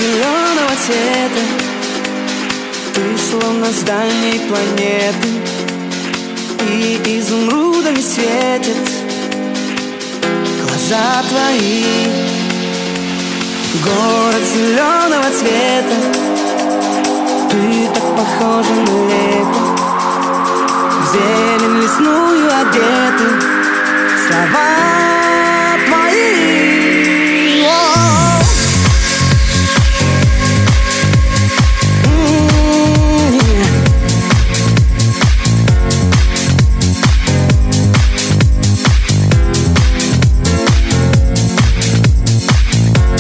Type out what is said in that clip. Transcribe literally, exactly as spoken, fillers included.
зеленого цвета, ты словно с дальней планеты, и изумрудами светят глаза твои. Город зеленого цвета, ты так похожа на лето, в зелень лесную одеты слова